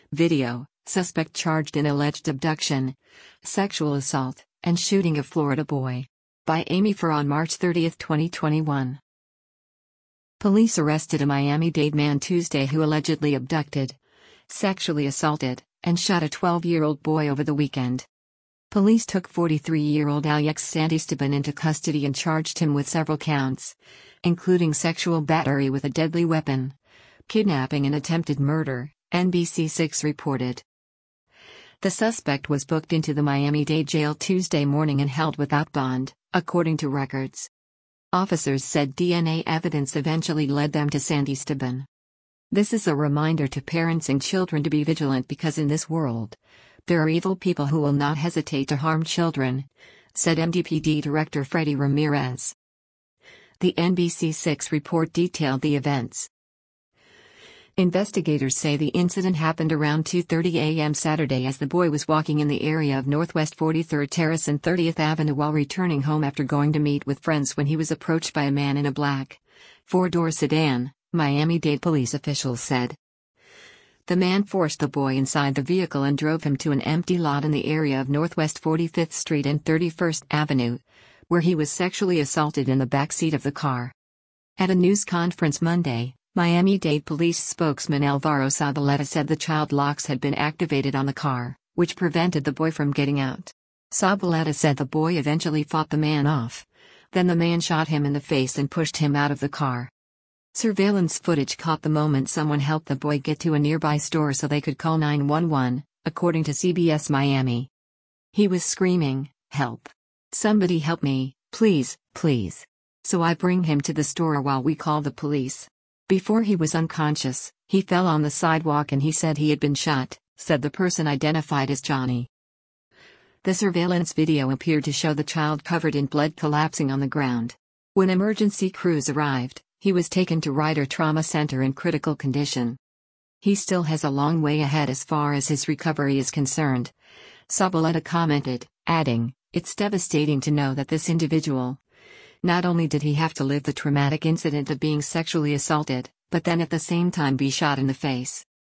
Video: suspect charged in alleged abduction, sexual assault, and shooting of Florida boy. By Amy Farr on March 30, 2021. Police arrested a Miami-Dade man Tuesday who allegedly abducted, sexually assaulted, and shot a 12-year-old boy over the weekend. Police took 43-year-old Alex Santisteban into custody and charged him with several counts, including sexual battery with a deadly weapon, kidnapping and attempted murder, NBC6 reported. The suspect was booked into the Miami-Dade jail Tuesday morning and held without bond, according to records. Officers said DNA evidence eventually led them to Santisteban. This is a reminder to parents and children to be vigilant because in this world, there are evil people who will not hesitate to harm children, said MDPD Director Freddie Ramirez. The NBC6 report detailed the events. Investigators say the incident happened around 2:30 a.m. Saturday as the boy was walking in the area of Northwest 43rd Terrace and 30th Avenue while returning home after going to meet with friends when he was approached by a man in a black, four-door sedan, Miami-Dade police officials said. The man forced the boy inside the vehicle and drove him to an empty lot in the area of Northwest 45th Street and 31st Avenue, where he was sexually assaulted in the backseat of the car. At a news conference Monday, Miami-Dade police spokesman Alvaro Zabaleta said the child locks had been activated on the car, which prevented the boy from getting out. Zabaleta said the boy eventually fought the man off. Then the man shot him in the face and pushed him out of the car. Surveillance footage caught the moment someone helped the boy get to a nearby store so they could call 911, according to CBS Miami. He was screaming, "Help! Somebody help me, please, please." So I bring him to the store while we call the police. Before he was unconscious, he fell on the sidewalk and he said he had been shot, said the person identified as Johnny. The surveillance video appeared to show the child covered in blood collapsing on the ground. When emergency crews arrived, he was taken to Ryder Trauma Center in critical condition. He still has a long way ahead as far as his recovery is concerned, Zabaleta commented, adding, "It's devastating to know that this individual, not only did he have to live the traumatic incident of being sexually assaulted, but then at the same time be shot in the face."